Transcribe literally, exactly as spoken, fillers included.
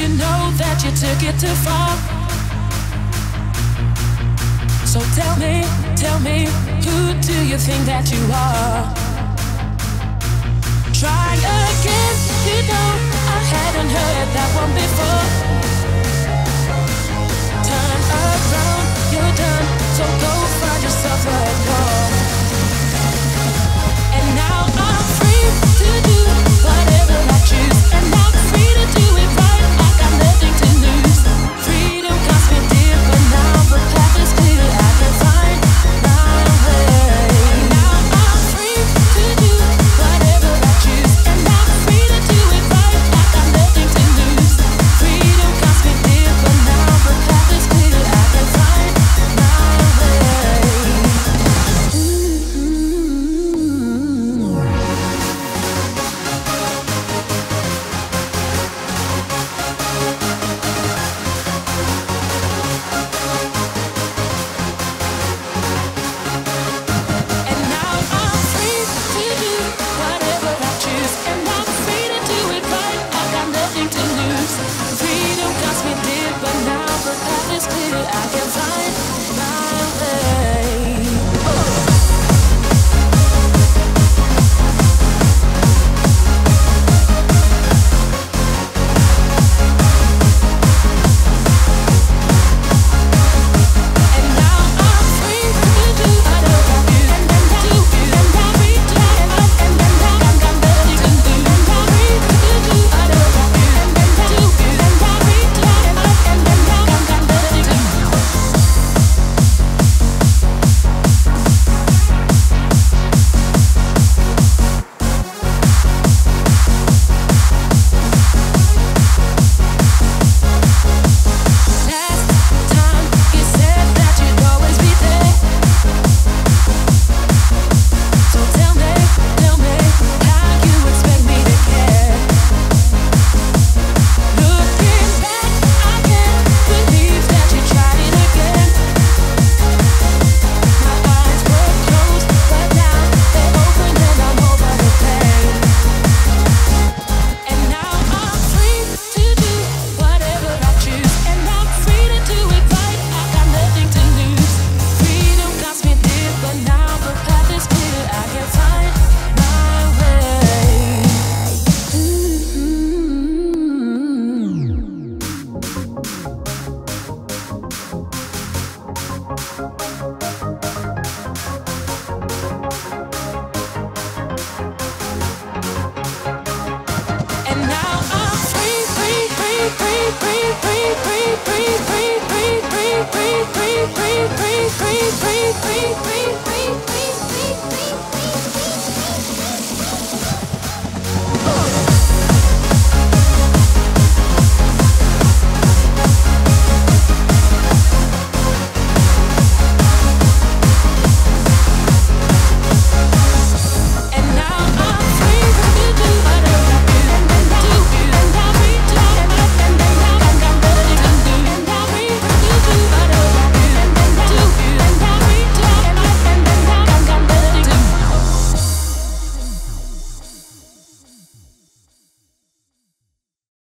know that you took it too far. So tell me, tell me, who do you think that you are? Try again, you know I hadn't heard that one before. Turn around, you're done, so go find yourself a door.